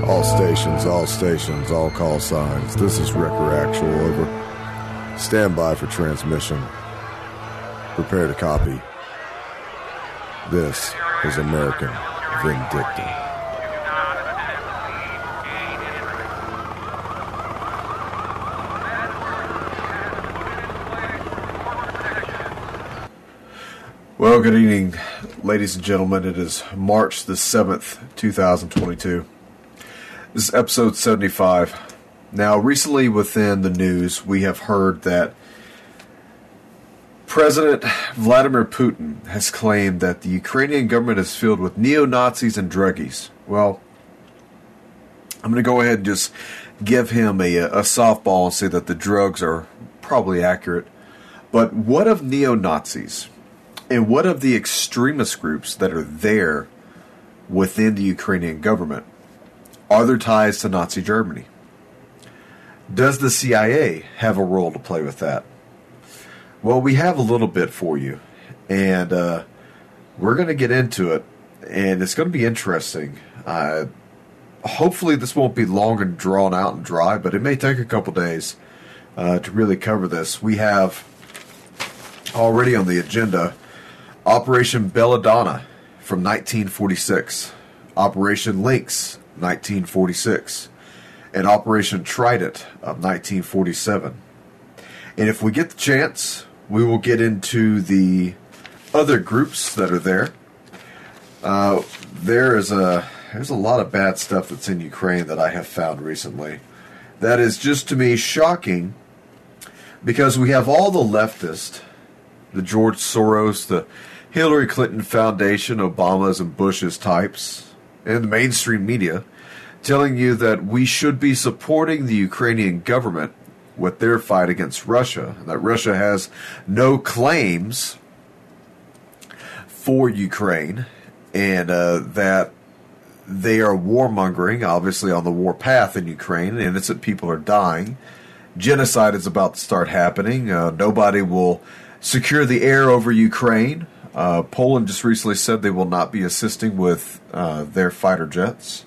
All stations, all call signs. This is Wrecker Actual, over. Stand by for transmission. Prepare to copy. This is American Vindicta. Well, good evening, ladies and gentlemen. It is March the 7th, 2022. This is episode 75. Now, recently within the news, we have heard that President Vladimir Putin has claimed that the Ukrainian government is filled with neo-Nazis and druggies. Well, I'm going to go ahead and just give him a softball and say that the drugs are probably accurate. But what of neo-Nazis? And what of the extremist groups that are there within the Ukrainian government? Are there ties to Nazi Germany? Does the CIA have a role to play with that? Well, we have a little bit for you, and we're going to get into it, and it's going to be interesting. Hopefully this won't be long and drawn out and dry, but it may take a couple days to really cover this. We have already on the agenda Operation Belladonna from 1946, Operation Lynx, 1946, and Operation Trident of 1947. And if we get the chance, we will get into the other groups that are there. There's a lot of bad stuff that's in Ukraine that I have found recently. That is just, to me, shocking, because we have all the leftists, the George Soros, the Hillary Clinton Foundation, Obama's and Bush's types, and the mainstream media telling you that we should be supporting the Ukrainian government with their fight against Russia, and that Russia has no claims for Ukraine, and that they are warmongering, obviously, on the war path in Ukraine, and innocent people are dying. Genocide is about to start happening. Nobody will secure the air over Ukraine. Poland just recently said they will not be assisting with their fighter jets.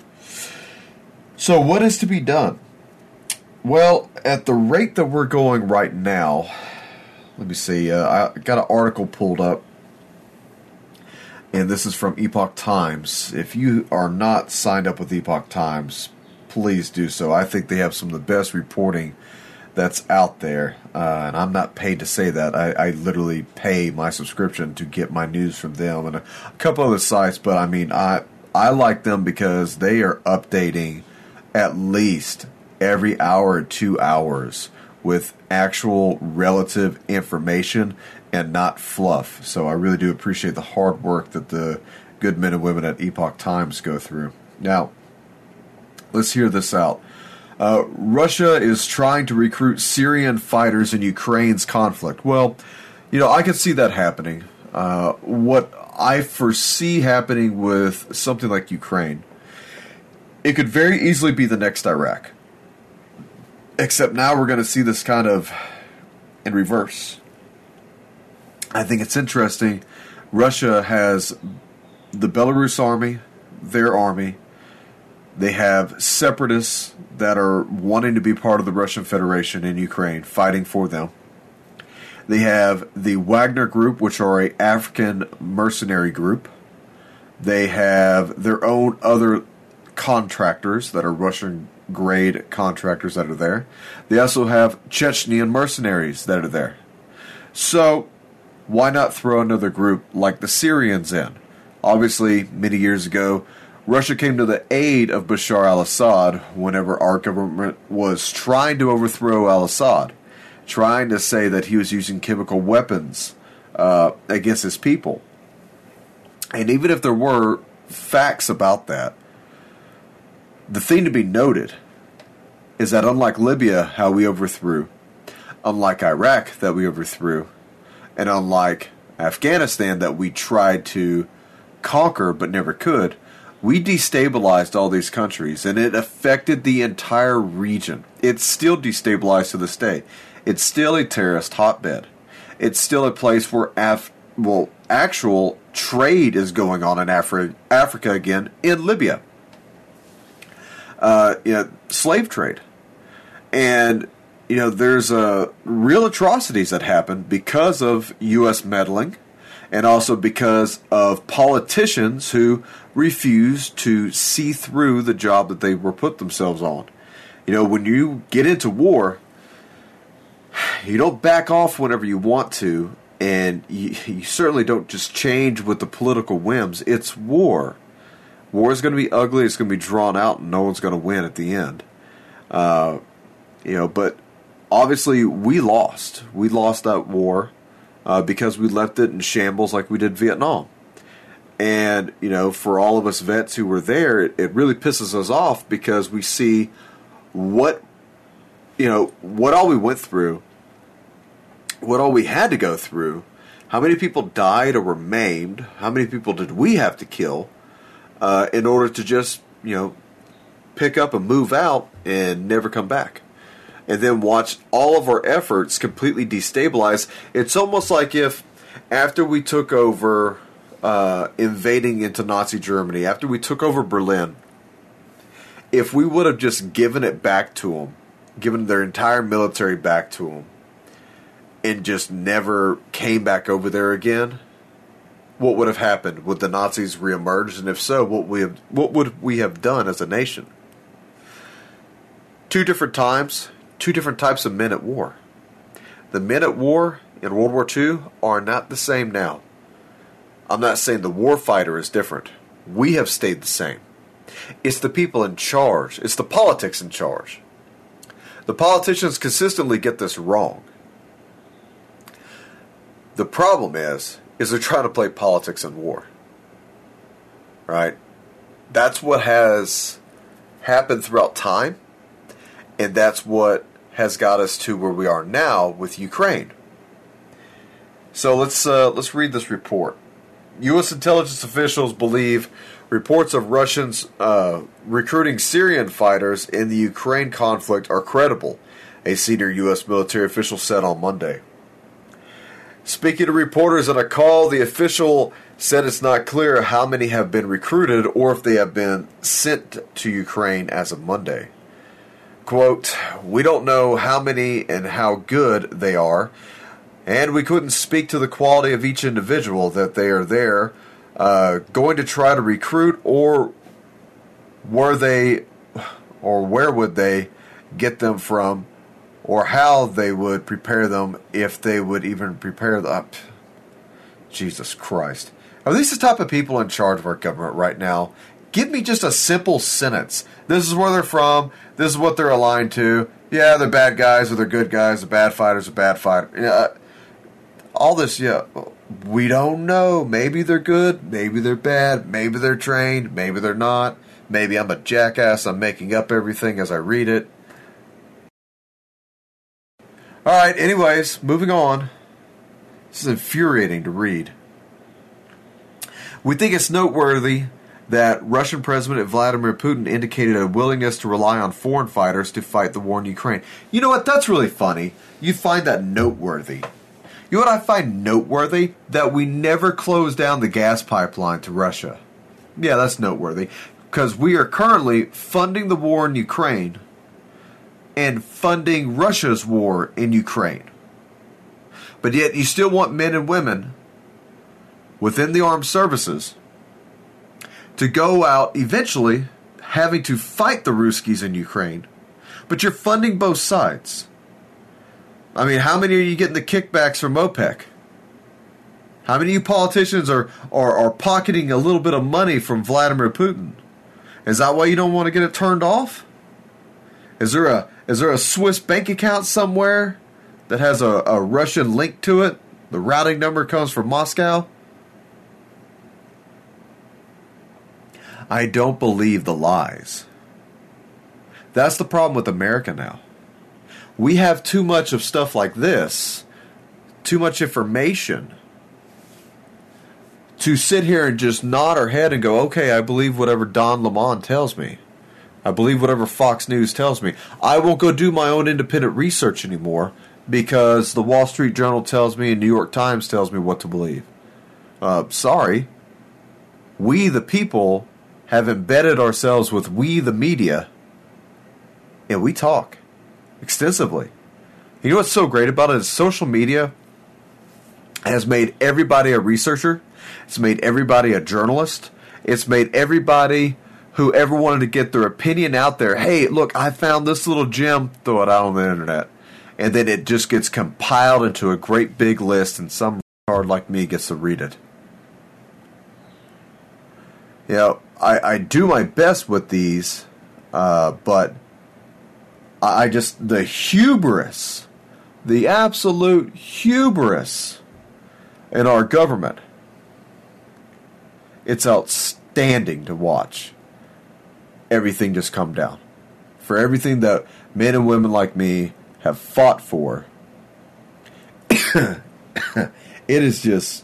So what is to be done? Well, at the rate that we're going right now, let me see, I got an article pulled up, and this is from Epoch Times. If you are not signed up with Epoch Times, please do so. I think they have some of the best reporting that's out there, and I'm not paid to say that. I literally pay my subscription to get my news from them and a couple other sites, but I mean, I like them because they are updating at least every hour or 2 hours with actual relative information and not fluff. So I really do appreciate the hard work that the good men and women at Epoch Times go through. Now, let's hear this out. Russia is trying to recruit Syrian fighters in Ukraine's conflict. Well, you know, I could see that happening. What I foresee happening with something like Ukraine, it could very easily be the next Iraq. Except now we're going to see this kind of in reverse. I think it's interesting. Russia has the Belarus army, their army. They have separatists that are wanting to be part of the Russian Federation in Ukraine, fighting for them. They have the Wagner Group, which are an African mercenary group. They have their own other contractors that are Russian-grade contractors that are there. They also have Chechnyan mercenaries that are there. So, why not throw another group like the Syrians in? Obviously, many years ago, Russia came to the aid of Bashar al-Assad whenever our government was trying to overthrow al-Assad, trying to say that he was using chemical weapons against his people. And even if there were facts about that, the thing to be noted is that unlike Libya, how we overthrew, unlike Iraq that we overthrew, and unlike Afghanistan that we tried to conquer but never could, we destabilized all these countries, and it affected the entire region. It's still destabilized to this day. It's still a terrorist hotbed. It's still a place where actual trade is going on in Africa again, in Libya. slave trade. And, there's real atrocities that happen because of U.S. meddling and also because of politicians who refuse to see through the job that they were put themselves on. When you get into war, you don't back off whenever you want to, and you certainly don't just change with the political whims. It's war. War is going to be ugly, it's going to be drawn out, and no one's going to win at the end. But obviously we lost. We lost that war because we left it in shambles like we did Vietnam. And, for all of us vets who were there, it really pisses us off because we see what all we went through, what all we had to go through, how many people died or were maimed, how many people did we have to kill in order to just, pick up and move out and never come back. And then watch all of our efforts completely destabilize. It's almost like if after we took over invading into Nazi Germany, after we took over Berlin, if we would have just given it back to them, given their entire military back to them, and just never came back over there again, what would have happened? Would the Nazis reemerge? And if so, what would we have done as a nation? Two different times, two different types of men at war. The men at war in World War II are not the same now. I'm not saying the war fighter is different. We have stayed the same. It's the people in charge. It's the politics in charge. The politicians consistently get this wrong. The problem is they're trying to play politics in war. Right? That's what has happened throughout time, and that's what has got us to where we are now with Ukraine. So let's read this report. U.S. intelligence officials believe reports of Russians recruiting Syrian fighters in the Ukraine conflict are credible, a senior U.S. military official said on Monday. Speaking to reporters on a call, the official said it's not clear how many have been recruited or if they have been sent to Ukraine as of Monday. Quote, "We don't know how many and how good they are, and we couldn't speak to the quality of each individual that they are there going to try to recruit, or where would they get them from, or how they would prepare them if they would even prepare them." Jesus Christ. Are these the type of people in charge of our government right now? Give me just a simple sentence. This is where they're from. This is what they're aligned to. Yeah, they're bad guys or they're good guys. The bad fighters are bad fighters. Yeah, all this, yeah. We don't know. Maybe they're good. Maybe they're bad. Maybe they're trained. Maybe they're not. Maybe I'm a jackass. I'm making up everything as I read it. Alright, anyways, moving on. This is infuriating to read. We think it's noteworthy that Russian President Vladimir Putin indicated a willingness to rely on foreign fighters to fight the war in Ukraine. You know what? That's really funny. You find that noteworthy. You know what I find noteworthy? That we never closed down the gas pipeline to Russia. Yeah, that's noteworthy. Because we are currently funding the war in Ukraine and funding Russia's war in Ukraine. But yet you still want men and women within the armed services to go out eventually having to fight the Ruskies in Ukraine. But you're funding both sides. I mean, how many are you getting the kickbacks from OPEC? How many of you politicians are pocketing a little bit of money from Vladimir Putin? Is that why you don't want to get it turned off? Is there a Swiss bank account somewhere that has a Russian link to it? The routing number comes from Moscow? I don't believe the lies. That's the problem with America now. We have too much of stuff like this, too much information, to sit here and just nod our head and go, okay, I believe whatever Don Lemon tells me. I believe whatever Fox News tells me. I won't go do my own independent research anymore because the Wall Street Journal tells me and New York Times tells me what to believe. Sorry. We, the people, have embedded ourselves with we, the media, and we talk extensively. You know what's so great about it is social media has made everybody a researcher. It's made everybody a journalist. It's made everybody who ever wanted to get their opinion out there. Hey, look, I found this little gem. Throw it out on the internet. And then it just gets compiled into a great big list, and some retard like me gets to read it. You know, I do my best with these, but I just, the hubris, the absolute hubris in our government, it's outstanding to watch everything just come down. For everything that men and women like me have fought for, it is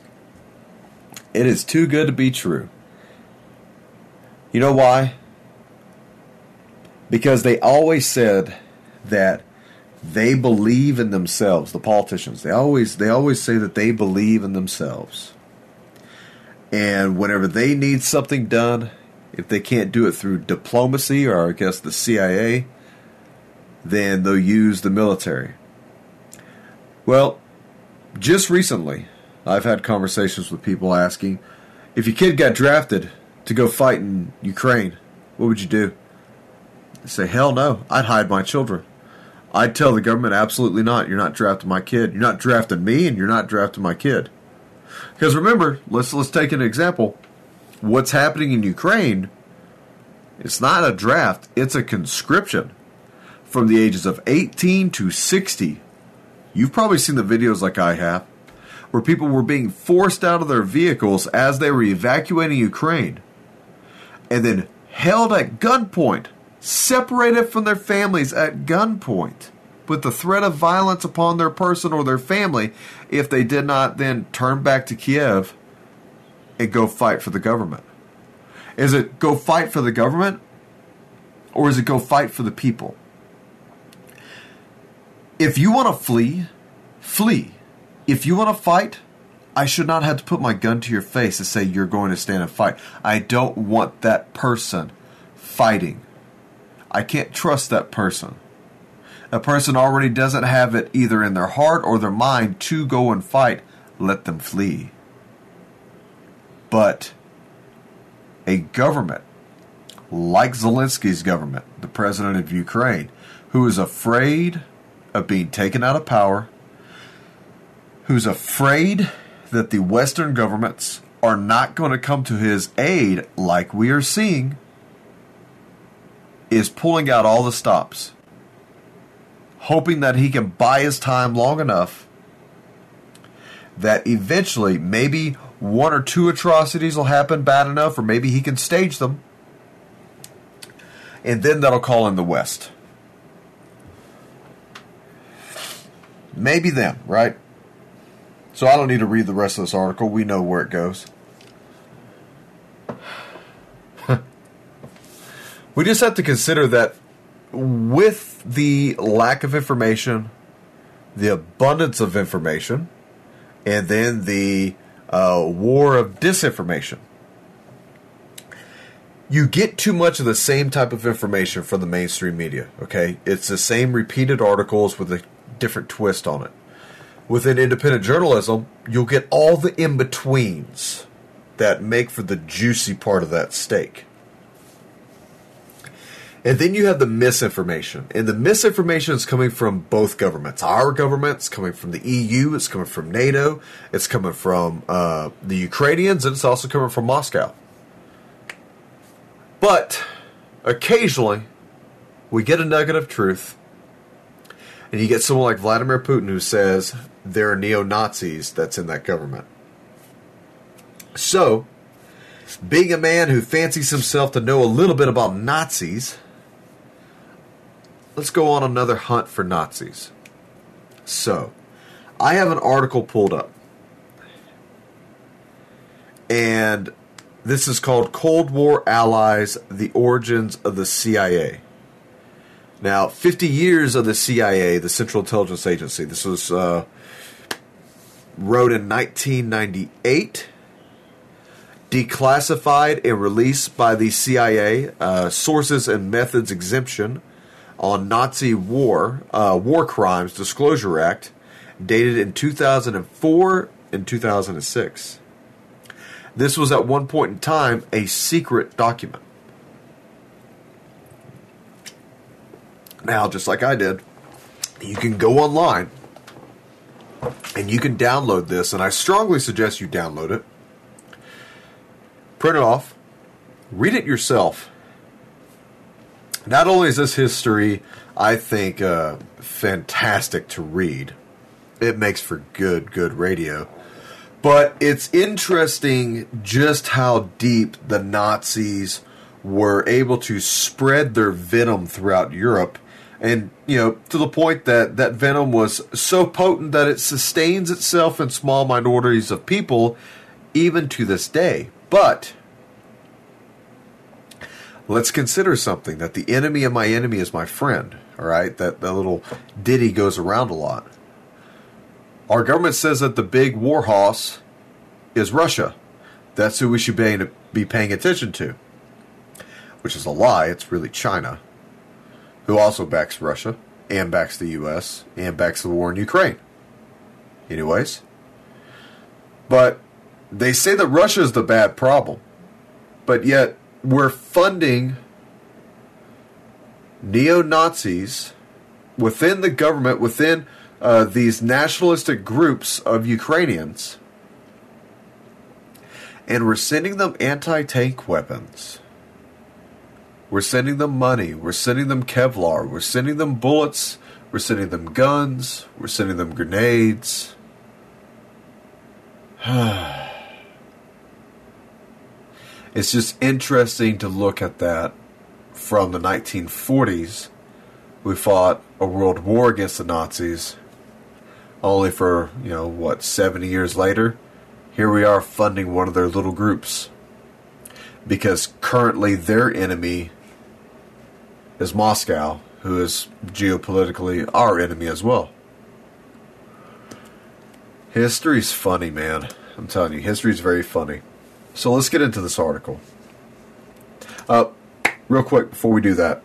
too good to be true. You know why? Because they always said that they believe in themselves, the politicians. They always say that they believe in themselves. And whenever they need something done, if they can't do it through diplomacy or I guess the CIA, then they'll use the military. Well, just recently, I've had conversations with people asking, if your kid got drafted to go fight in Ukraine, what would you do? I say, hell no, I'd hide my children. I'd tell the government, absolutely not. You're not drafting my kid. You're not drafting me, and you're not drafting my kid. Because remember, let's take an example. What's happening in Ukraine, it's not a draft, it's a conscription from the ages of 18 to 60. You've probably seen the videos like I have, where people were being forced out of their vehicles as they were evacuating Ukraine, and then held at gunpoint, separated from their families at gunpoint, with the threat of violence upon their person or their family if they did not then turn back to Kiev and go fight for the government. Is it go fight for the government, or is it go fight for the people? If you want to flee, flee. If you want to fight, I should not have to put my gun to your face and say you're going to stand and fight. I don't want that person fighting. I can't trust that person. A person already doesn't have it either in their heart or their mind to go and fight. Let them flee. But a government like Zelensky's government, the president of Ukraine, who is afraid of being taken out of power, who's afraid that the Western governments are not going to come to his aid like we are seeing, is pulling out all the stops, hoping that he can buy his time long enough that eventually maybe one or two atrocities will happen bad enough, or maybe he can stage them, and then that'll call in the West. Maybe then, right? So I don't need to read the rest of this article. We know where it goes. We just have to consider that with the lack of information, the abundance of information, and then the war of disinformation, you get too much of the same type of information from the mainstream media, okay? It's the same repeated articles with a different twist on it. Within independent journalism, you'll get all the in-betweens that make for the juicy part of that steak. And then you have the misinformation. And the misinformation is coming from both governments. Our government's coming from the EU, it's coming from NATO, it's coming from the Ukrainians, and it's also coming from Moscow. But occasionally, we get a nugget of truth, and you get someone like Vladimir Putin who says there are neo-Nazis that's in that government. So, being a man who fancies himself to know a little bit about Nazis, let's go on another hunt for Nazis. So, I have an article pulled up. And this is called Cold War Allies, The Origins of the CIA. Now, 50 years of the CIA, the Central Intelligence Agency. This was wrote in 1998. Declassified and released by the CIA. Sources and methods exemption on Nazi war crimes disclosure act dated in 2004 and 2006. This was at one point in time a secret document. Now, just like I did, you can go online and you can download this, and I strongly suggest you download it, print it off, read it yourself. Not only is this history, I think, fantastic to read, it makes for good radio, but it's interesting just how deep the Nazis were able to spread their venom throughout Europe. And, to the point that that venom was so potent that it sustains itself in small minorities of people, even to this day. But let's consider something, that the enemy of my enemy is my friend. All right? That little ditty goes around a lot. Our government says that the big war horse is Russia. That's who we should be paying attention to. Which is a lie. It's really China, who also backs Russia, and backs the U.S., and backs the war in Ukraine. Anyways. But they say that Russia is the bad problem. But yet, we're funding neo-Nazis within the government, within these nationalistic groups of Ukrainians. And we're sending them anti-tank weapons. We're sending them money. We're sending them Kevlar. We're sending them bullets. We're sending them guns. We're sending them grenades. It's just interesting to look at that from the 1940s. We fought a world war against the Nazis. Only for, 70 years later, here we are funding one of their little groups. Because currently their enemy is Moscow, who is geopolitically our enemy as well. History's funny, man. I'm telling you, history's very funny. So let's get into this article. Real quick, before we do that,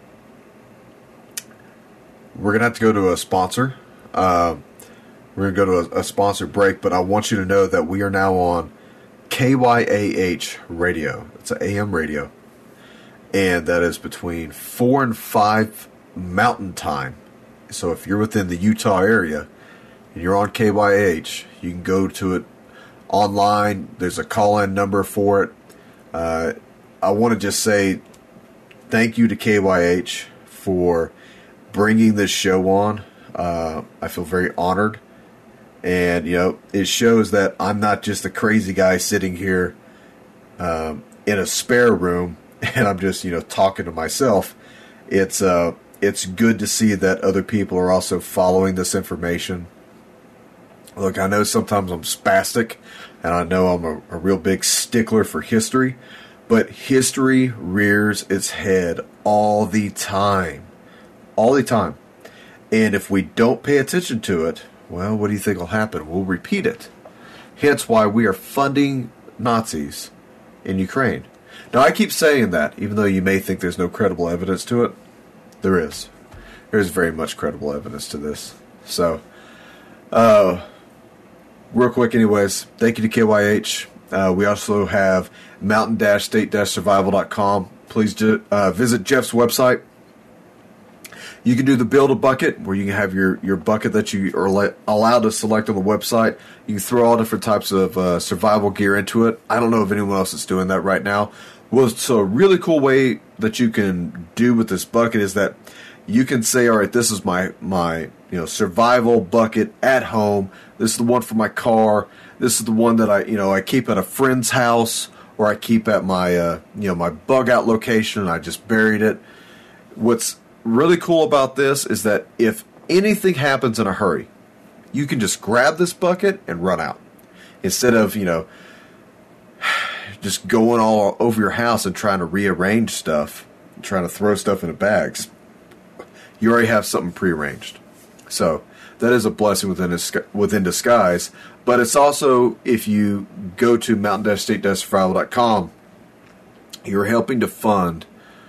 we're going to have to go to a sponsor. We're going to go to a sponsor break, but I want you to know that we are now on KYAH radio. It's an AM radio. And that is between 4 and 5 Mountain Time. So if you're within the Utah area and you're on KYAH, you can go to it online. There's a call-in number for it. I want to just say thank you to KYH for bringing this show on. I feel very honored. And, it shows that I'm not just a crazy guy sitting here in a spare room and I'm just, talking to myself. It's good to see that other people are also following this information. Look, I know sometimes I'm spastic, and I know I'm a real big stickler for history, but history rears its head all the time. All the time. And if we don't pay attention to it, well, what do you think will happen? We'll repeat it. Hence why we are funding Nazis in Ukraine. Now, I keep saying that, even though you may think there's no credible evidence to it. There is. There's very much credible evidence to this. So, real quick anyways, thank you to KYH. We also have mountain-state-survival.com. Please visit Jeff's website. You can do the build a bucket, where you can have your bucket that you are allowed to select on the website. You can throw all different types of survival gear into it. I don't know if anyone else is doing that right now. Well, so a really cool way that you can do with this bucket is that you can say, all right, this is my survival bucket at home. This is the one for my car. This is the one that I keep at a friend's house, or I keep at my my bug out location, and I just buried it. What's really cool about this is that if anything happens in a hurry, you can just grab this bucket and run out. Instead of, just going all over your house and trying to rearrange stuff, and trying to throw stuff into bags. You already have something prearranged. So that is a blessing within disguise. But it's also, if you go to mountain-state-survival.com, you're helping to fund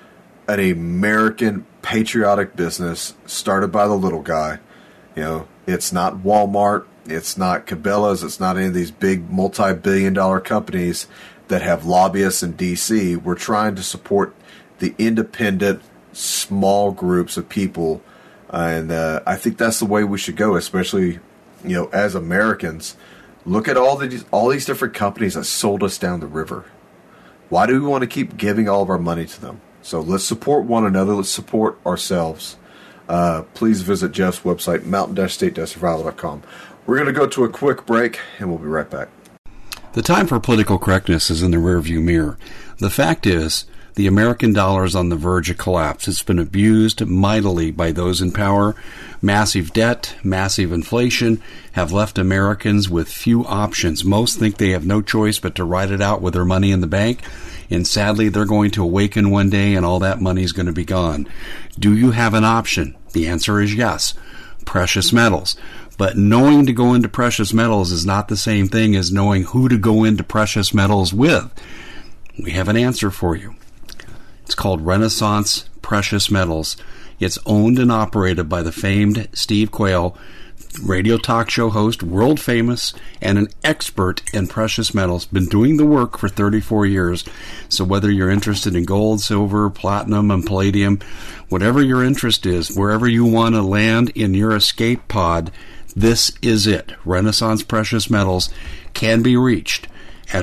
an American patriotic business started by the little guy. You know, it's not Walmart, it's not Cabela's, it's not any of these big multi-billion-dollar companies that have lobbyists in D.C. We're trying to support the independent, small groups of people, and I think that's the way we should go, especially, you know, as Americans. Look at all these different companies that sold us down the river. Why do we want to keep giving all of our money to them? So let's support one another. Let's support ourselves. Please visit Jeff's website, mountain-state-survival.com. We're going to go to a quick break, and we'll be right back. The time for political correctness is in the rearview mirror. The fact is, the American dollar is on the verge of collapse. It's been abused mightily by those in power. Massive debt, massive inflation have left Americans with few options. Most think they have no choice but to ride it out with their money in the bank. And sadly, they're going to awaken one day and all that money is going to be gone. Do you have an option? The answer is yes. Precious metals. But knowing to go into precious metals is not the same thing as knowing who to go into precious metals with. We have an answer for you. It's called Renaissance Precious Metals. It's owned and operated by the famed Steve Quayle, radio talk show host, world famous, and an expert in precious metals. Been doing the work for 34 years. So whether you're interested in gold, silver, platinum, and palladium, whatever your interest is, wherever you want to land in your escape pod, this is it. Renaissance Precious Metals can be reached at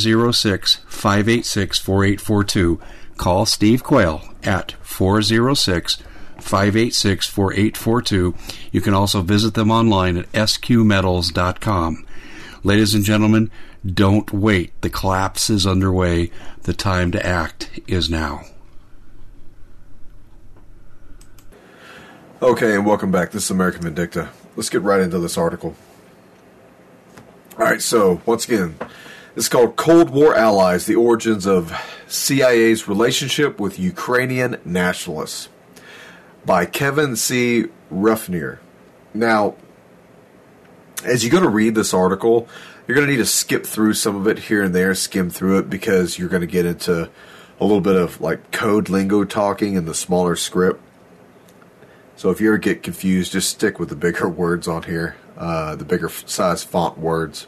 406-586-4842. Call Steve Quayle at 406-586-4842. You can also visit them online at sqmetals.com. Ladies and gentlemen, don't wait. The collapse is underway. The time to act is now. Okay, and welcome back. This is American Vindicta. Let's get right into this article. All right, so once again, it's called Cold War Allies, the Origins of CIA's Relationship with Ukrainian Nationalists by Kevin C. Ruffnier. Now, as you go to read this article, you're going to need to skip through some of it here and there, skim through it, because you're going to get into a little bit of like code lingo talking in the smaller script. So if you ever get confused, just stick with the bigger words on here, the bigger size font words.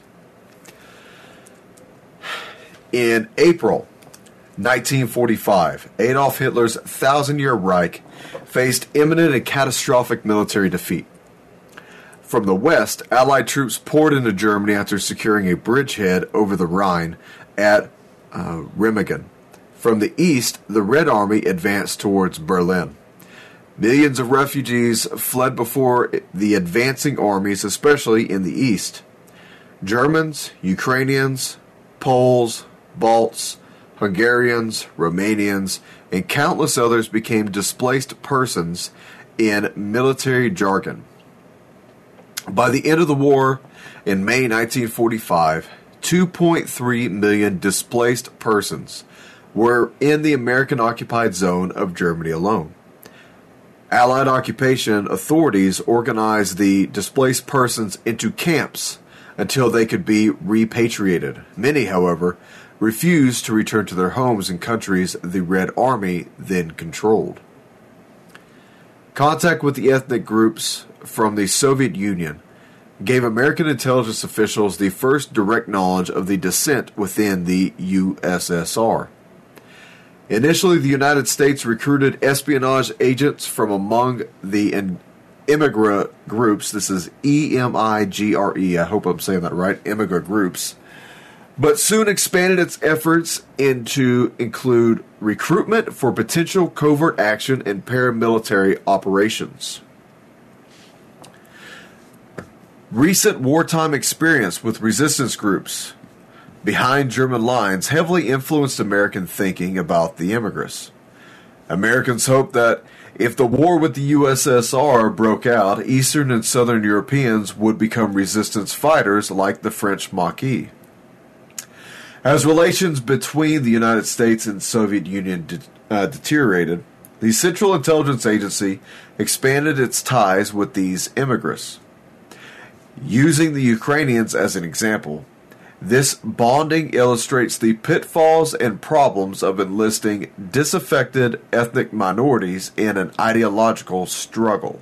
In April 1945, Adolf Hitler's 1,000-year Reich faced imminent and catastrophic military defeat. From the west, Allied troops poured into Germany after securing a bridgehead over the Rhine at Remagen. From the east, the Red Army advanced towards Berlin. Millions of refugees fled before the advancing armies, especially in the east. Germans, Ukrainians, Poles, Balts, Hungarians, Romanians, and countless others became displaced persons in military jargon. By the end of the war, in May 1945, 2.3 million displaced persons were in the American-occupied zone of Germany alone. Allied occupation authorities organized the displaced persons into camps until they could be repatriated. Many, however, refused to return to their homes in countries the Red Army then controlled. Contact with the ethnic groups from the Soviet Union gave American intelligence officials the first direct knowledge of the dissent within the USSR. Initially, the United States recruited espionage agents from among the immigrant groups. This is E-M-I-G-R-E. I hope I'm saying that right. Immigrant groups. But soon expanded its efforts into include recruitment for potential covert action and paramilitary operations. Recent wartime experience with resistance groups behind German lines heavily influenced American thinking about the immigrants. Americans hoped that if the war with the USSR broke out, Eastern and Southern Europeans would become resistance fighters like the French Maquis. As relations between the United States and Soviet Union deteriorated, the Central Intelligence Agency expanded its ties with these immigrants. Using the Ukrainians as an example, This bonding illustrates the pitfalls and problems of enlisting disaffected ethnic minorities in an ideological struggle.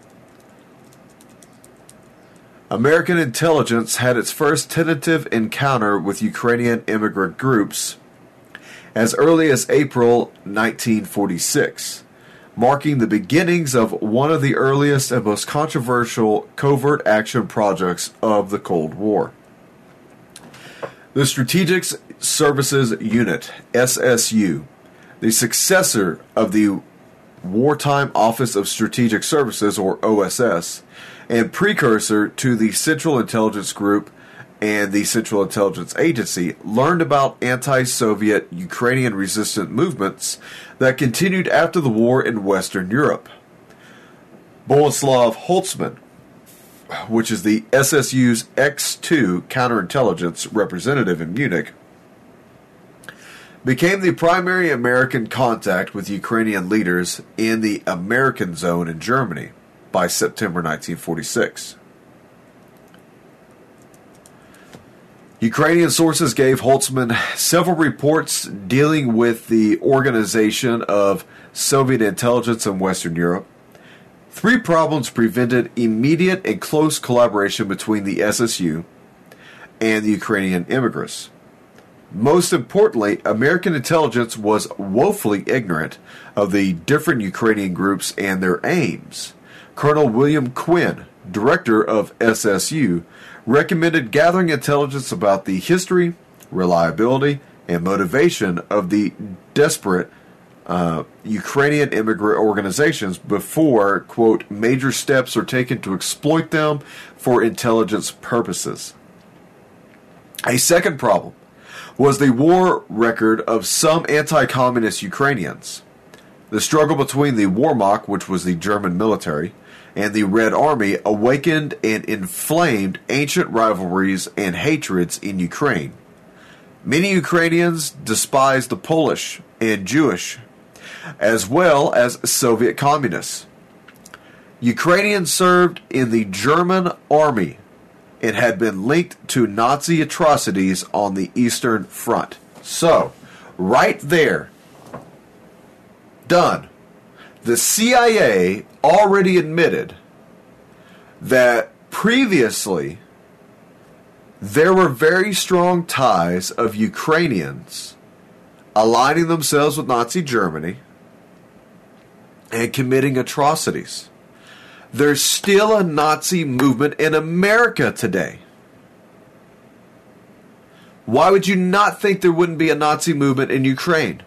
American intelligence had its first tentative encounter with Ukrainian immigrant groups as early as April 1946, marking the beginnings of one of the earliest and most controversial covert action projects of the Cold War. The Strategic Services Unit, SSU, the successor of the Wartime Office of Strategic Services, or OSS, and precursor to the Central Intelligence Group and the Central Intelligence Agency, learned about anti-Soviet Ukrainian resistant movements that continued after the war in Western Europe. Boleslav Holtzman, which is the SSU's X-2 counterintelligence representative in Munich, became the primary American contact with Ukrainian leaders in the American zone in Germany by September 1946. Ukrainian sources gave Holtzman several reports dealing with the organization of Soviet intelligence in Western Europe. 3 problems prevented immediate and close collaboration between the SSU and the Ukrainian immigrants. Most importantly, American intelligence was woefully ignorant of the different Ukrainian groups and their aims. Colonel William Quinn, director of SSU, recommended gathering intelligence about the history, reliability, and motivation of the desperate Ukrainian immigrant organizations before, quote, major steps are taken to exploit them for intelligence purposes. A second problem was the war record of some anti-communist Ukrainians. The struggle between the Wehrmacht, which was the German military, and the Red Army awakened and inflamed ancient rivalries and hatreds in Ukraine. Many Ukrainians despised the Polish and Jewish, as well as Soviet communists. Ukrainians served in the German army and had been linked to Nazi atrocities on the Eastern Front. So, right there, done. The CIA already admitted that previously there were very strong ties of Ukrainians aligning themselves with Nazi Germany and committing atrocities. There's still a Nazi movement in America today. Why would you not think there wouldn't be a Nazi movement in Ukraine?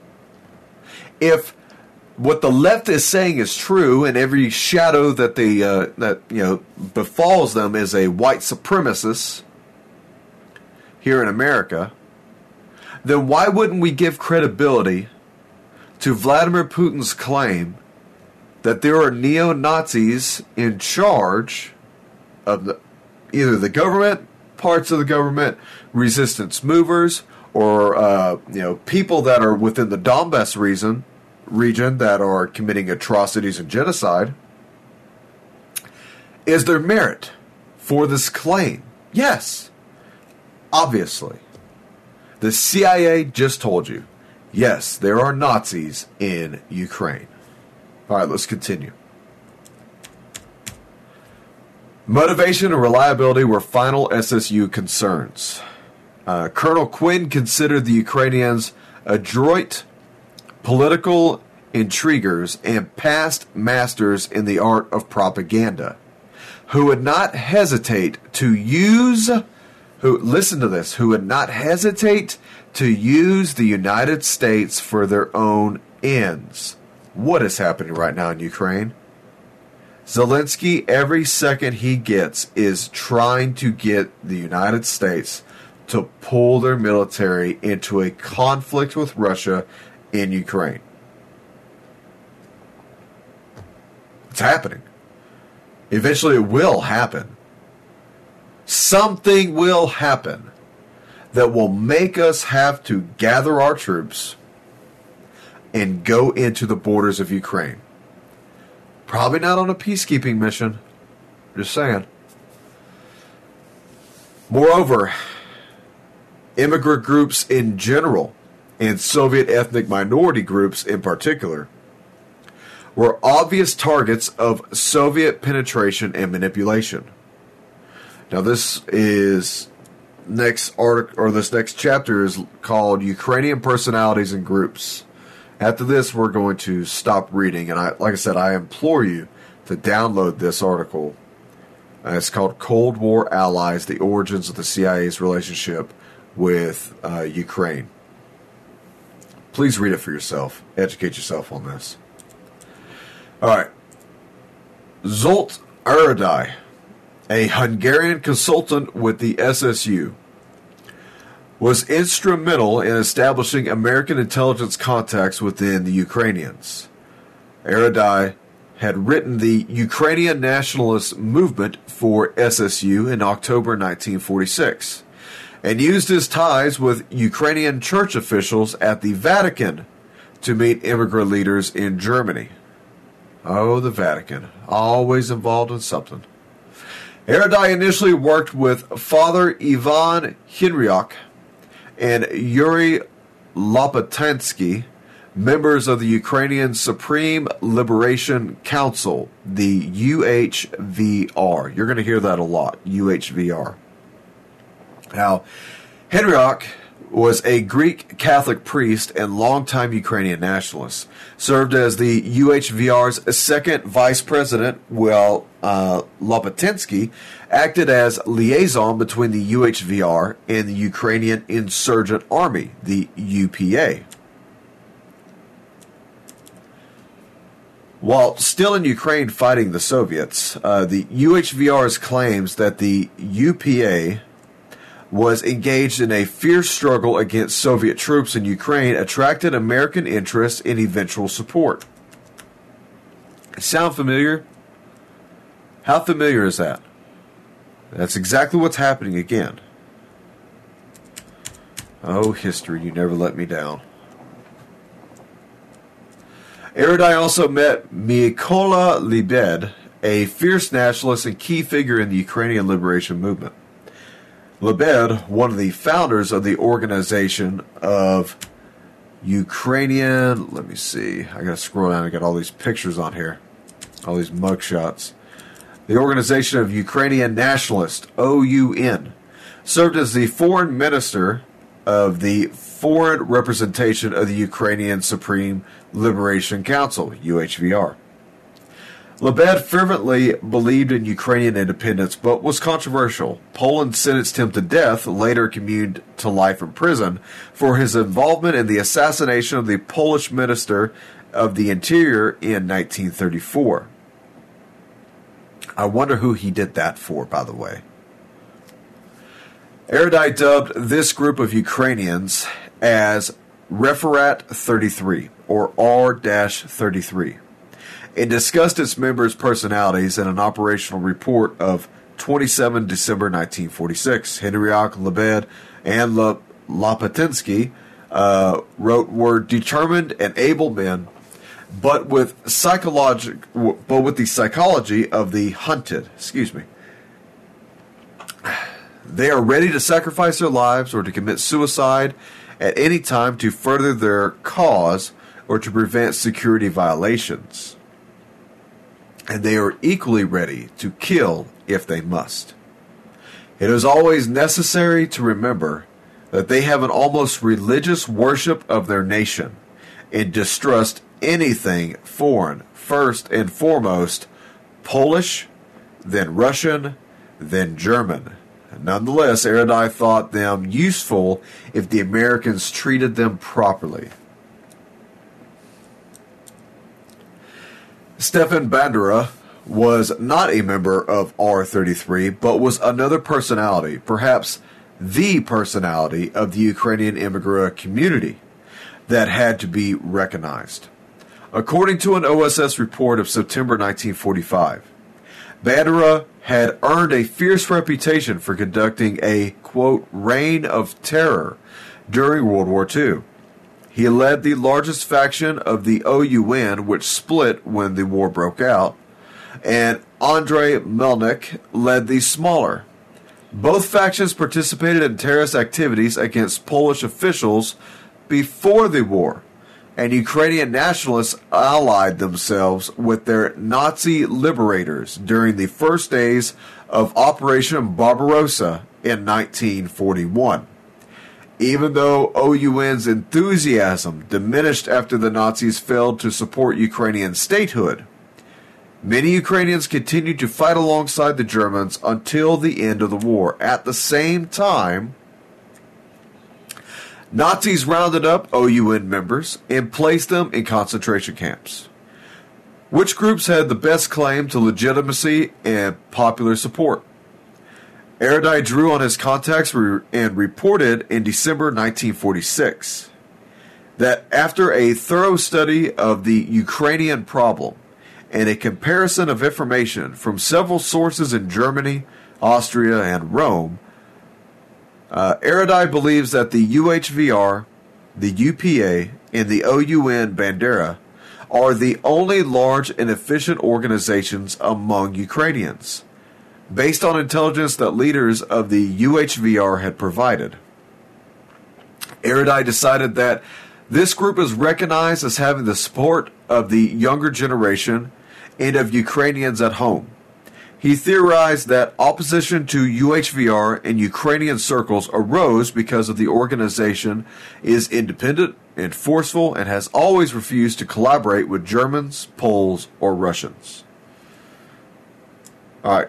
If what the left is saying is true, and every shadow that befalls them is a white supremacist here in America, then why wouldn't we give credibility to Vladimir Putin's claim that there are neo-Nazis in charge of either the government, parts of the government, resistance movers, or people that are within the Donbass region that are committing atrocities and genocide? Is there merit for this claim? Yes, obviously. The CIA just told you, yes, there are Nazis in Ukraine. All right, let's continue. Motivation and reliability were final SSU concerns. Colonel Quinn considered the Ukrainians adroit political intriguers and past masters in the art of propaganda, who would not hesitate to use, who would not hesitate to use the United States for their own ends. What is happening right now in Ukraine? Zelensky, every second he gets, is trying to get the United States to pull their military into a conflict with Russia in Ukraine. It's happening. Eventually it will happen. Something will happen that will make us have to gather our troops and go into the borders of Ukraine. Probably not on a peacekeeping mission. Just saying. Moreover, immigrant groups in general, and Soviet ethnic minority groups in particular, were obvious targets of Soviet penetration and manipulation. Now, this next chapter is called Ukrainian Personalities and Groups. After this, we're going to stop reading, and like I said, I implore you to download this article. It's called Cold War Allies, The Origins of the CIA's Relationship with Ukraine. Please read it for yourself. Educate yourself on this. All right. Zsolt Erdei, a Hungarian consultant with the SSU, was instrumental in establishing American intelligence contacts within the Ukrainians. Erdei had written the Ukrainian nationalist movement for SSU in October 1946 and used his ties with Ukrainian church officials at the Vatican to meet immigrant leaders in Germany. Oh, the Vatican, always involved in something. Erdei initially worked with Father Ivan Henryuk and Yuri Lopatansky, members of the Ukrainian Supreme Liberation Council, the UHVR. You're going to hear that a lot, UHVR. Now, Henryuk was a Greek Catholic priest and longtime Ukrainian nationalist. Served as the UHVR's second vice president, while Lopatinsky acted as liaison between the UHVR and the Ukrainian Insurgent Army, the UPA. While still in Ukraine fighting the Soviets, the UHVR's claims that the UPA was engaged in a fierce struggle against Soviet troops in Ukraine attracted American interest and eventual support. Sound familiar? How familiar is that? That's exactly what's happening again. Oh, history, you never let me down. Erdei also met Mykola Lebed, a fierce nationalist and key figure in the Ukrainian liberation movement. Lebed, one of the founders of the organization of Ukrainian, let me see, I gotta scroll down, I got all these pictures on here, all these mugshots. The Organization of Ukrainian Nationalists, OUN, served as the foreign minister of the foreign representation of the Ukrainian Supreme Liberation Council, UHVR. Lebed fervently believed in Ukrainian independence, but was controversial. Poland sentenced him to death, later commuted to life in prison, for his involvement in the assassination of the Polish Minister of the Interior in 1934. I wonder who he did that for, by the way. Erdei dubbed this group of Ukrainians as Referat 33, or R-33. and discussed its members' personalities in an operational report of 27 December 1946. Henryuk, Lebed, and Lopatinsky were determined and able men, but with the psychology of the hunted. They are ready to sacrifice their lives or to commit suicide at any time to further their cause or to prevent security violations. And they are equally ready to kill if they must. It is always necessary to remember that they have an almost religious worship of their nation and distrust anything foreign, first and foremost Polish, then Russian, then German. Nonetheless, Erdei thought them useful if the Americans treated them properly. Stefan Bandera was not a member of R33, but was another personality, perhaps the personality of the Ukrainian immigrant community that had to be recognized. According to an OSS report of September 1945, Bandera had earned a fierce reputation for conducting a, quote, reign of terror during World War II. He led the largest faction of the OUN, which split when the war broke out, and Andrei Melnik led the smaller. Both factions participated in terrorist activities against Polish officials before the war, and Ukrainian nationalists allied themselves with their Nazi liberators during the first days of Operation Barbarossa in 1941. Even though OUN's enthusiasm diminished after the Nazis failed to support Ukrainian statehood, many Ukrainians continued to fight alongside the Germans until the end of the war. At the same time, Nazis rounded up OUN members and placed them in concentration camps. Which groups had the best claim to legitimacy and popular support? Erudite drew on his contacts and reported in December 1946 that after a thorough study of the Ukrainian problem and a comparison of information from several sources in Germany, Austria, and Rome, Erudite believes that the UHVR, the UPA, and the OUN Bandera are the only large and efficient organizations among Ukrainians, based on intelligence that leaders of the UHVR had provided. Erudite decided that this group is recognized as having the support of the younger generation and of Ukrainians at home. He theorized that opposition to UHVR in Ukrainian circles arose because of the organization is independent and forceful and has always refused to collaborate with Germans, Poles, or Russians. All right.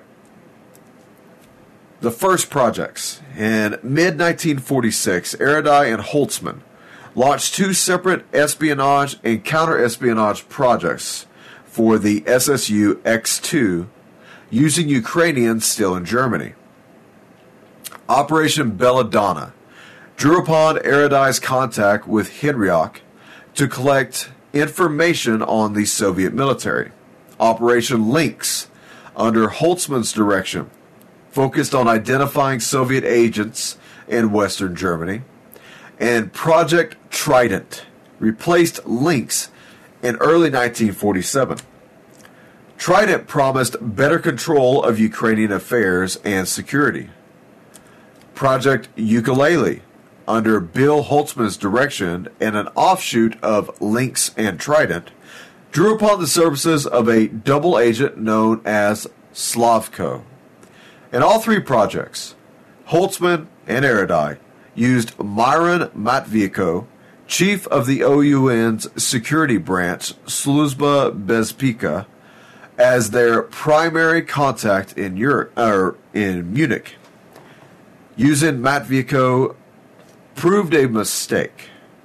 The first projects. In mid-1946, Erudite and Holtzman launched two separate espionage and counter-espionage projects for the SSU X-2 using Ukrainians still in Germany. Operation Belladonna drew upon Erudite's contact with Henryok to collect information on the Soviet military. Operation Lynx, under Holtzman's direction, focused on identifying Soviet agents in Western Germany. And Project Trident replaced Lynx in early 1947. Trident promised better control of Ukrainian affairs and security. Project Ukulele, under Bill Holtzman's direction and an offshoot of Lynx and Trident, drew upon the services of a double agent known as Slavko. In all three projects, Holtzman and Erudite used Myron Matvienko, chief of the OUN's security branch, Sluzba Bezpeka, as their primary contact in Munich. Using Matvienko proved a mistake.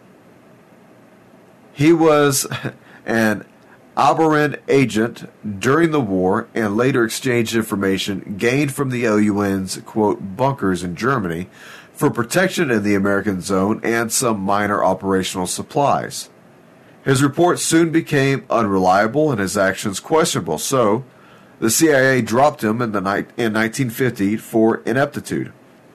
He was an Aberrant agent during the war and later exchanged information gained from the OUN's, quote, bunkers in Germany for protection in the American zone and some minor operational supplies. His report soon became unreliable and his actions questionable, so the CIA dropped him in 1950 for ineptitude.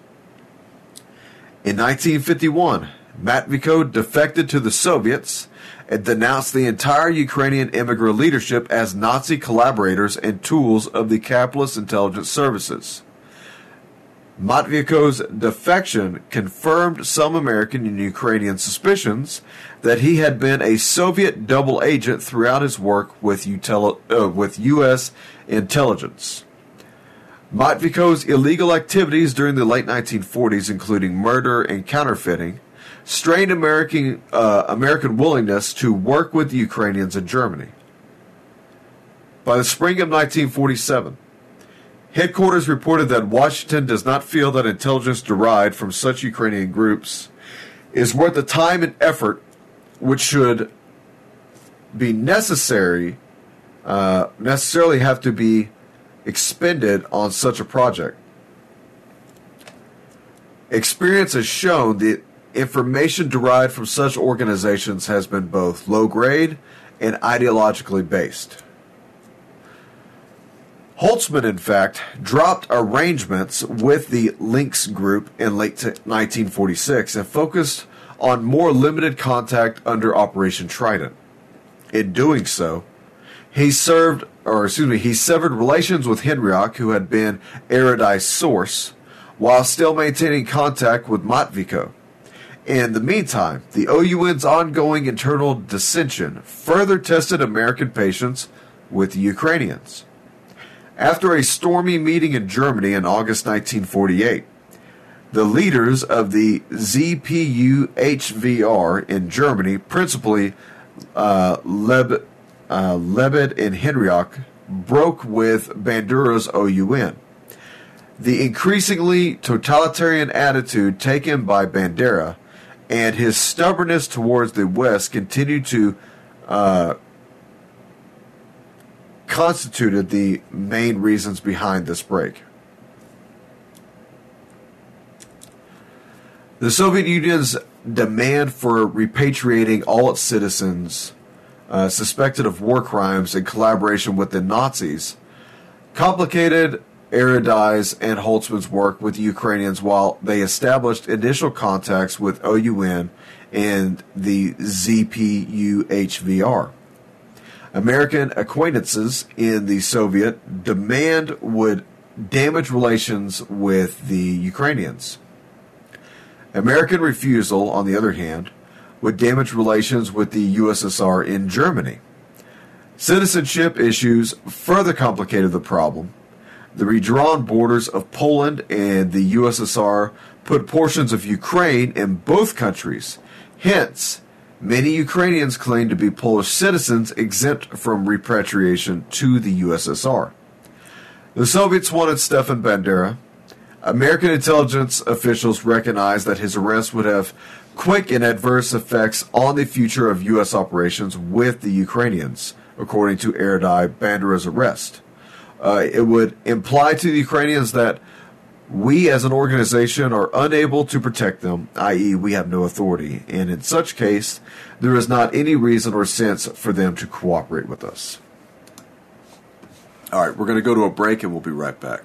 In 1951, Matvienko defected to the Soviets and denounced the entire Ukrainian immigrant leadership as Nazi collaborators and tools of the capitalist intelligence services. Matvienko's defection confirmed some American and Ukrainian suspicions that he had been a Soviet double agent throughout his work with U.S. intelligence. Matvienko's illegal activities during the late 1940s, including murder and counterfeiting, strained American willingness to work with the Ukrainians in Germany. By the spring of 1947, headquarters reported that Washington does not feel that intelligence derived from such Ukrainian groups is worth the time and effort which should be necessarily have to be expended on such a project. Experience has shown that information derived from such organizations has been both low-grade and ideologically based. Holtzman, in fact, dropped arrangements with the Lynx group in late 1946 and focused on more limited contact under Operation Trident. In doing so, he severed relations with Henryok, who had been Erudite's source, while still maintaining contact with Matvico. In the meantime, the OUN's ongoing internal dissension further tested American patience with the Ukrainians. After a stormy meeting in Germany in August 1948, the leaders of the ZPU-HVR in Germany, principally Lebed and Henriach, broke with Bandera's OUN. The increasingly totalitarian attitude taken by Bandera and his stubbornness towards the West continued to constituted the main reasons behind this break. The Soviet Union's demand for repatriating all its citizens suspected of war crimes in collaboration with the Nazis complicated Eredai's and Holtzman's work with the Ukrainians while they established initial contacts with OUN and the ZPU-HVR. American acquaintances in the Soviet demand would damage relations with the Ukrainians. American refusal, on the other hand, would damage relations with the USSR in Germany. Citizenship issues further complicated the problem. The redrawn borders of Poland and the USSR put portions of Ukraine in both countries. Hence, many Ukrainians claim to be Polish citizens exempt from repatriation to the USSR. The Soviets wanted Stefan Bandera. American intelligence officials recognized that his arrest would have quick and adverse effects on the future of U.S. operations with the Ukrainians, according to Eredai. Bandera's arrest. It would imply to the Ukrainians that we as an organization are unable to protect them, i.e. we have no authority, and in such case, there is not any reason or sense for them to cooperate with us. All right, we're going to go to a break and we'll be right back.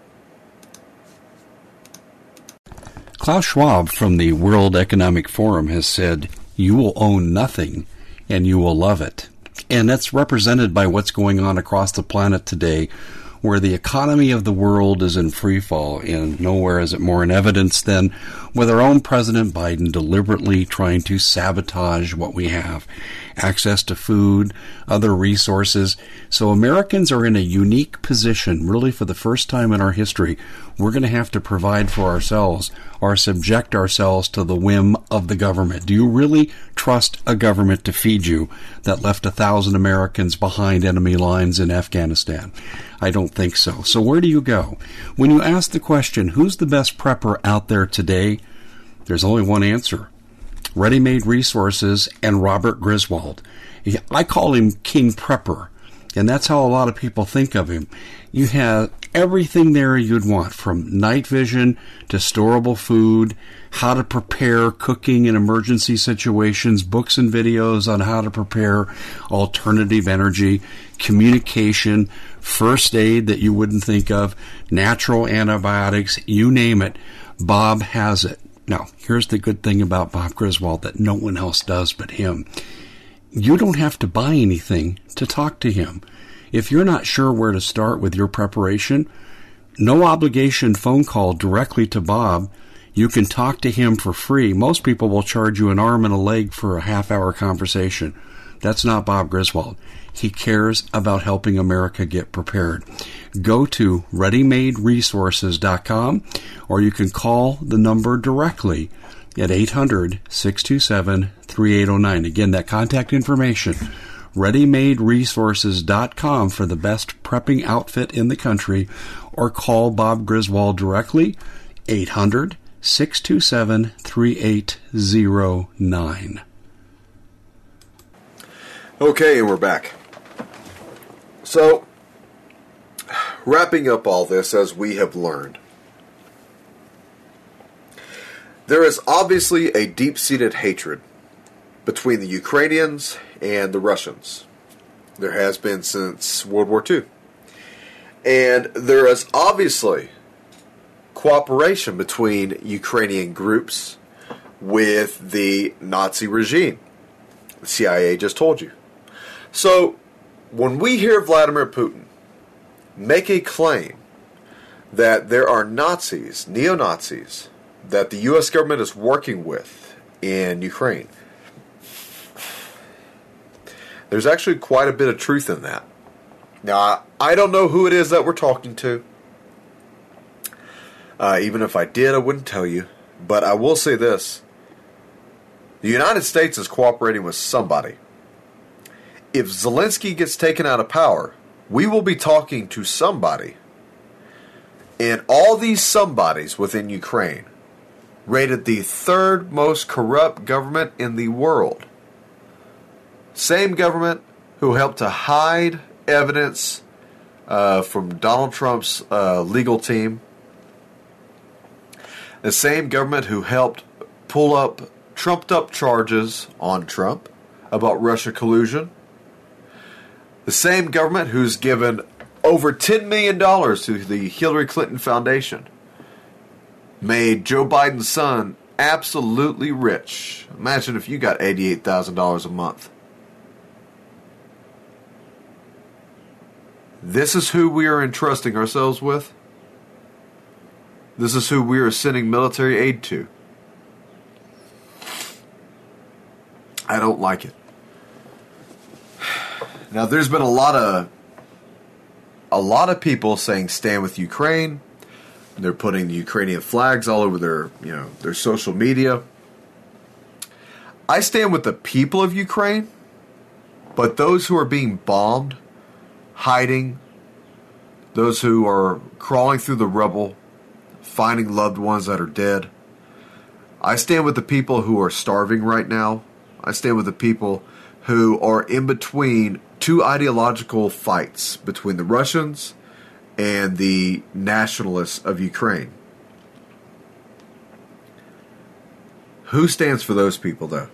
Klaus Schwab from the World Economic Forum has said, "You will own nothing and you will love it." And that's represented by what's going on across the planet today, where the economy of the world is in free fall, and nowhere is it more in evidence than with our own President Biden deliberately trying to sabotage what we have. Access to food, other resources. So Americans are in a unique position, really for the first time in our history. We're going to have to provide for ourselves or subject ourselves to the whim of the government. Do you really trust a government to feed you that left 1,000 Americans behind enemy lines in Afghanistan? I don't think so. So where do you go? When you ask the question, who's the best prepper out there today? There's only one answer. Ready-Made Resources and Robert Griswold. I call him King Prepper, and that's how a lot of people think of him. You have everything there you'd want, from night vision to storable food, how to prepare cooking in emergency situations, books and videos on how to prepare alternative energy, communication, first aid that you wouldn't think of, natural antibiotics, you name it. Bob has it. Now, here's the good thing about Bob Griswold that no one else does but him. You don't have to buy anything to talk to him. If you're not sure where to start with your preparation, no obligation phone call directly to Bob. You can talk to him for free. Most people will charge you an arm and a leg for a half-hour conversation. That's not Bob Griswold. He cares about helping America get prepared. Go to ReadyMadeResources.com, or you can call the number directly at 800-627-3809. Again, that contact information, ReadyMadeResources.com for the best prepping outfit in the country, or call Bob Griswold directly, 800-627-3809. Okay, and we're back. So, wrapping up all this, as we have learned, there is obviously a deep-seated hatred between the Ukrainians and the Russians. There has been since World War II. And there is obviously cooperation between Ukrainian groups with the Nazi regime. The CIA just told you. So, when we hear Vladimir Putin make a claim that there are Nazis, neo-Nazis, that the U.S. government is working with in Ukraine. There's actually quite a bit of truth in that. Now, I don't know who it is that we're talking to. Even if I did, I wouldn't tell you. But I will say this. The United States is cooperating with somebody. If Zelensky gets taken out of power, we will be talking to somebody. And all these somebodies within Ukraine rated the third most corrupt government in the world. Same government who helped to hide evidence from Donald Trump's legal team. The same government who helped pull up trumped-up charges on Trump about Russia collusion. The same government who's given over $10 million to the Hillary Clinton Foundation. Made Joe Biden's son absolutely rich. Imagine if you got $88,000 a month. This is who we are entrusting ourselves with. This is who we are sending military aid to. I don't like it. Now, there's been a lot of people saying stand with Ukraine. They're putting the Ukrainian flags all over their social media. I stand with the people of Ukraine, but those who are being bombed, hiding, those who are crawling through the rubble, finding loved ones that are dead. I stand with the people who are starving right now. I stand with the people who are in between two ideological fights between the Russians and the nationalists of Ukraine. Who stands for those people, though?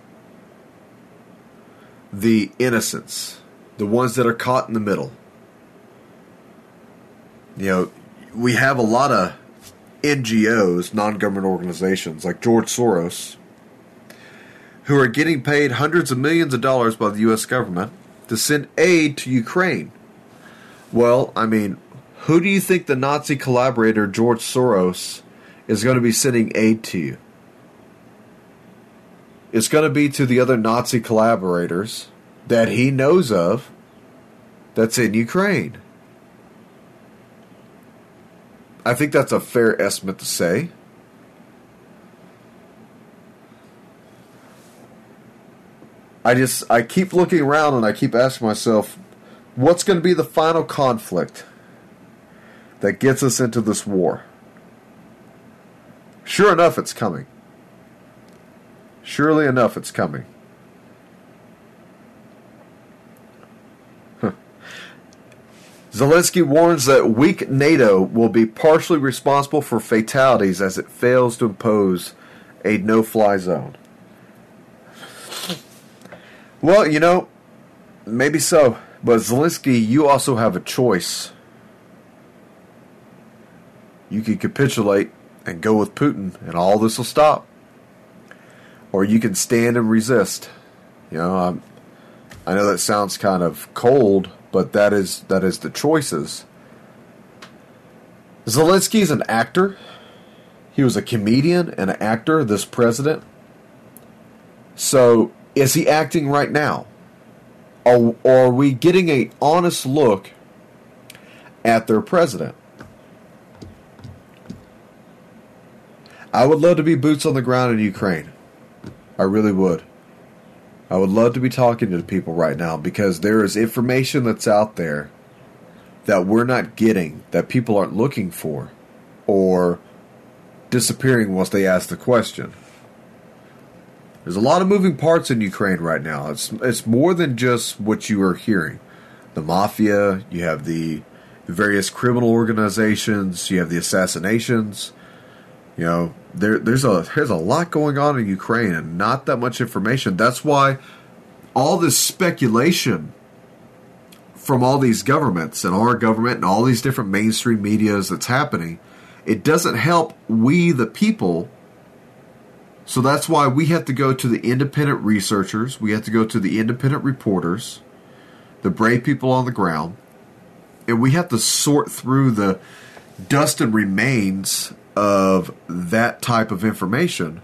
The innocents, the ones that are caught in the middle. We have a lot of NGOs, non-government organizations, like George Soros, who are getting paid hundreds of millions of dollars by the U.S. government to send aid to Ukraine. Well, I mean, who do you think the Nazi collaborator George Soros is going to be sending aid to? It's going to be to the other Nazi collaborators that he knows of that's in Ukraine. I think that's a fair estimate to say. I keep looking around and I keep asking myself, what's going to be the final conflict that gets us into this war? Sure enough, it's coming. Surely enough, it's coming. Zelensky warns that weak NATO will be partially responsible for fatalities as it fails to impose a no-fly zone. Well, maybe so. But Zelensky, you also have a choice. You can capitulate and go with Putin, and all this will stop. Or you can stand and resist. I know that sounds kind of cold, but that is the choices. Zelensky is an actor. He was a comedian and an actor, this president. So, is he acting right now? Or are we getting an honest look at their president? I would love to be boots on the ground in Ukraine. I really would. I would love to be talking to people right now because there is information that's out there that we're not getting, that people aren't looking for, or disappearing once they ask the question. There's a lot of moving parts in Ukraine right now. It's more than just what you are hearing. The mafia, you have the various criminal organizations, you have the assassinations. There's a lot going on in Ukraine and not that much information. That's why all this speculation from all these governments and our government and all these different mainstream medias that's happening, it doesn't help we the people. So that's why we have to go to the independent researchers, we have to go to the independent reporters, the brave people on the ground, and we have to sort through the dust and remains of that type of information,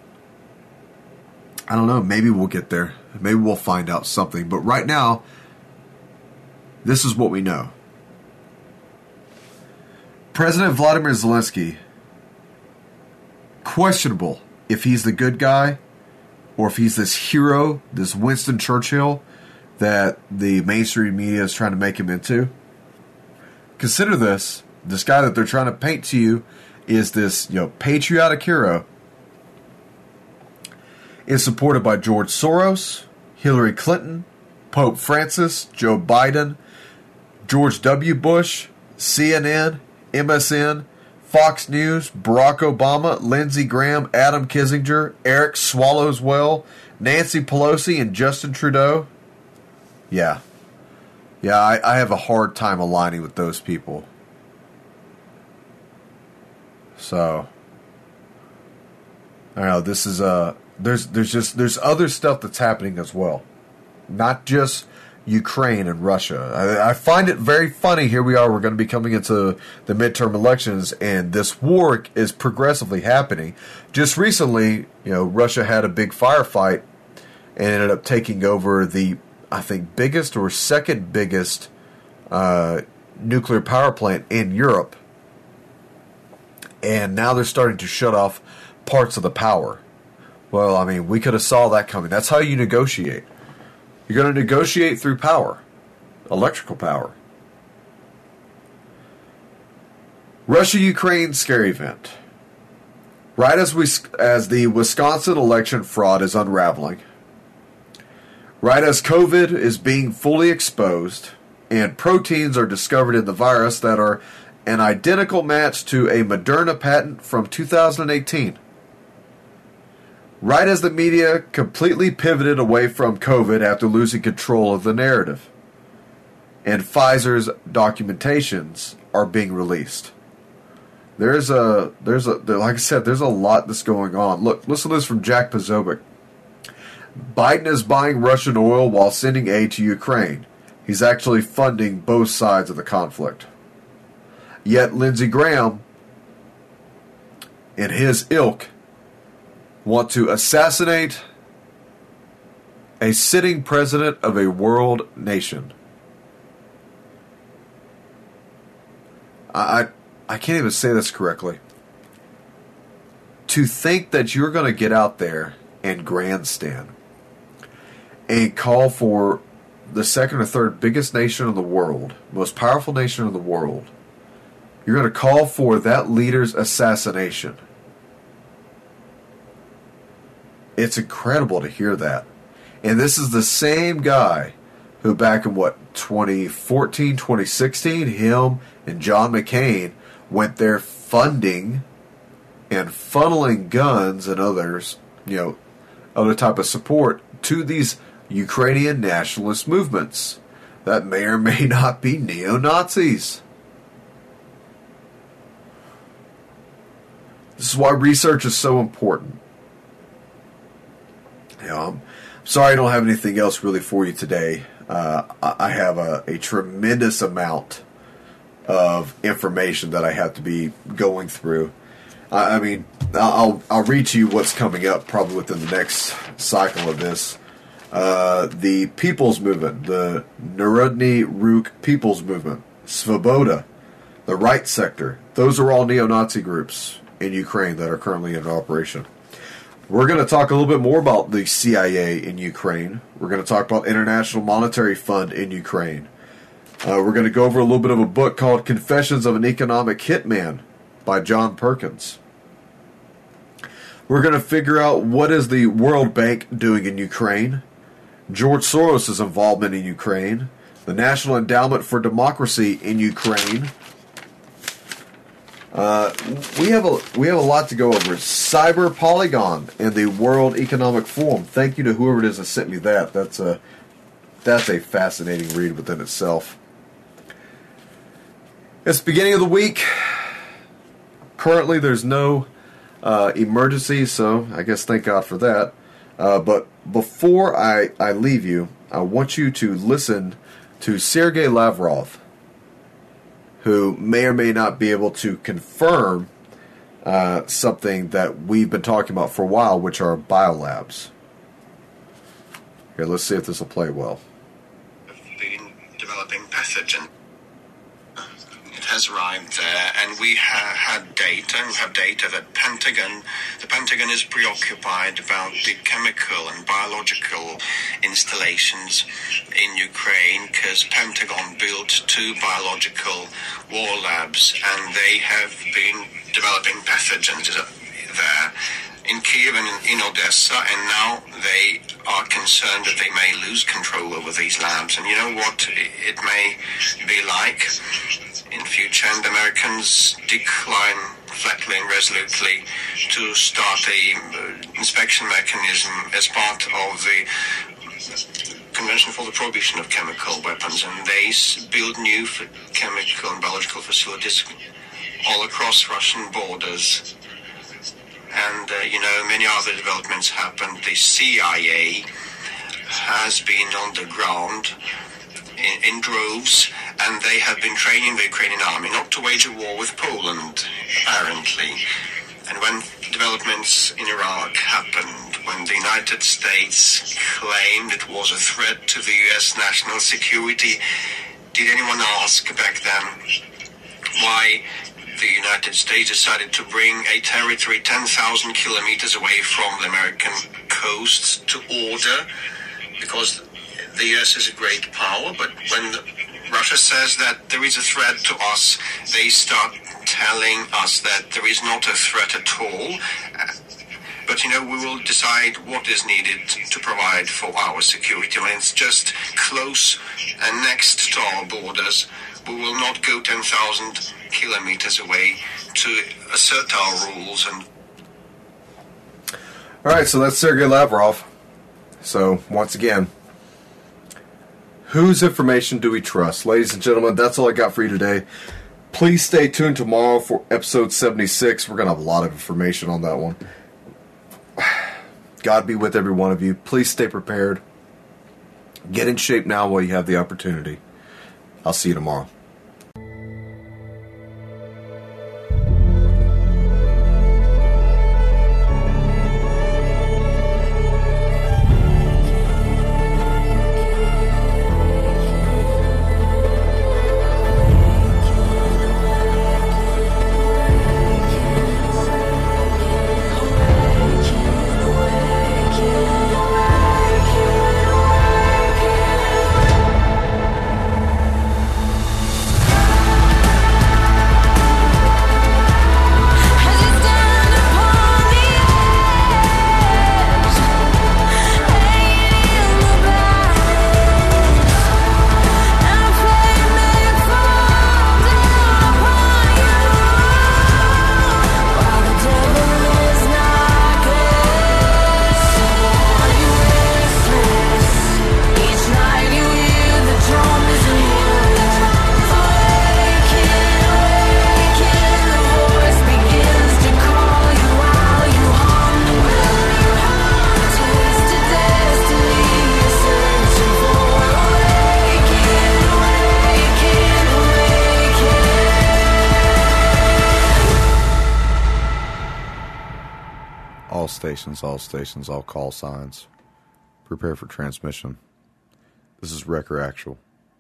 I don't know, maybe we'll get there. Maybe we'll find out something. But right now, this is what we know. President Vladimir Zelensky, questionable if he's the good guy or if he's this hero, this Winston Churchill that the mainstream media is trying to make him into. Consider this guy that they're trying to paint to you is this, patriotic hero, is supported by George Soros, Hillary Clinton, Pope Francis, Joe Biden, George W. Bush, CNN, MSN, Fox News, Barack Obama, Lindsey Graham, Adam Kinzinger, Eric Swallowswell, Nancy Pelosi, and Justin Trudeau. Yeah, I have a hard time aligning with those people. So, I don't know, this is there's other stuff that's happening as well. Not just Ukraine and Russia. I find it very funny. Here we are. We're going to be coming into the midterm elections, and this war is progressively happening. Just recently, Russia had a big firefight and ended up taking over the, I think, biggest or second biggest nuclear power plant in Europe. And now they're starting to shut off parts of the power. Well, I mean, we could have saw that coming. That's how you negotiate. You're going to negotiate through power, electrical power. Russia-Ukraine scare event. Right as the Wisconsin election fraud is unraveling, right as COVID is being fully exposed, and proteins are discovered in the virus that are an identical match to a Moderna patent from 2018. Right as the media completely pivoted away from COVID after losing control of the narrative, and Pfizer's documentations are being released. Like I said, there's a lot that's going on. Look, listen to this from Jack Posobiec. Biden is buying Russian oil while sending aid to Ukraine. He's actually funding both sides of the conflict. Yet Lindsey Graham and his ilk want to assassinate a sitting president of a world nation. I can't even say this correctly. To think that you're going to get out there and grandstand and call for the second or third biggest nation in the world, most powerful nation in the world, you're going to call for that leader's assassination. It's incredible to hear that. And this is the same guy who back in 2014, 2016, him and John McCain went there funding and funneling guns and others, other type of support to these Ukrainian nationalist movements that may or may not be neo-Nazis. This is why research is so important. I'm sorry I don't have anything else really for you today. I have a tremendous amount of information that I have to be going through. I'll read to you what's coming up probably within the next cycle of this. The People's Movement, the Narodny Ruch People's Movement, Svoboda, the Right Sector. Those are all neo-Nazi groups in Ukraine that are currently in operation. We're going to talk a little bit more about the CIA in Ukraine. We're going to talk about International Monetary Fund in Ukraine. We're going to go over a little bit of a book called Confessions of an Economic Hitman by John Perkins. We're going to figure out what is the World Bank doing in Ukraine, George Soros' involvement in Ukraine, the National Endowment for Democracy in Ukraine. We have a lot to go over. Cyber Polygon and the World Economic Forum. Thank you to whoever it is that sent me that. That's a fascinating read within itself. It's the beginning of the week. Currently, there's no emergency, so I guess thank God for that. But before I leave you, I want you to listen to Sergei Lavrov. who may or may not be able to confirm something that we've been talking about for a while, which are biolabs. Here, let's see if this will play well. Been developing pathogen. It has arrived there, and we have data that the Pentagon is preoccupied about the chemical and biological installations in Ukraine, because Pentagon built 2 biological war labs, and they have been developing pathogens there in Kiev and in Odessa, and now they are concerned that they may lose control over these labs. And you know what it may be like in future, and Americans decline flatly and resolutely to start a inspection mechanism as part of the Convention for the Prohibition of Chemical Weapons, and they build new chemical and biological facilities all across Russian borders. And, many other developments happened. The CIA has been on the ground in droves, and they have been training the Ukrainian army not to wage a war with Poland, apparently. And when developments in Iraq happened, when the United States claimed it was a threat to the U.S. national security, did anyone ask back then why the United States decided to bring a territory 10,000 kilometers away from the American coasts to order? Because the U.S. is a great power, but when Russia says that there is a threat to us, they start telling us that there is not a threat at all. But, we will decide what is needed to provide for our security. When it's just close and next to our borders, we will not go 10,000 kilometers away to assert our rules. And all right, so that's Sergei Lavrov. So, once again, whose information do we trust? Ladies and gentlemen, that's all I got for you today. Please stay tuned tomorrow for episode 76. We're going to have a lot of information on that one. God be with every one of you. Please stay prepared. Get in shape now while you have the opportunity. I'll see you tomorrow. All stations, all call signs. Prepare for transmission. This is Wrecker Actual.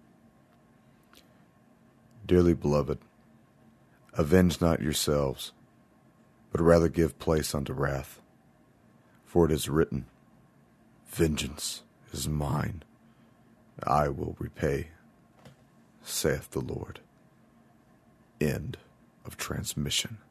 Dearly beloved, avenge not yourselves, but rather give place unto wrath. For it is written, vengeance is mine, I will repay, saith the Lord. End of transmission.